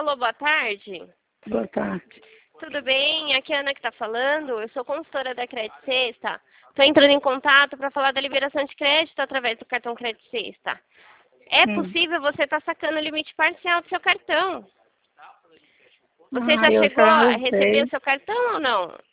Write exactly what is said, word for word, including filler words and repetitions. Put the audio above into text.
Alô, boa tarde. Boa tarde. Tudo bem? Aqui é a Ana que está falando. Eu sou consultora da Crédito Sexta. Estou entrando em contato para falar da liberação de crédito através do cartão Crédito Sexta. É Hum. possível você estar sacando o limite parcial do seu cartão. Você Ah, já eu chegou já a usei. receber o seu cartão ou não?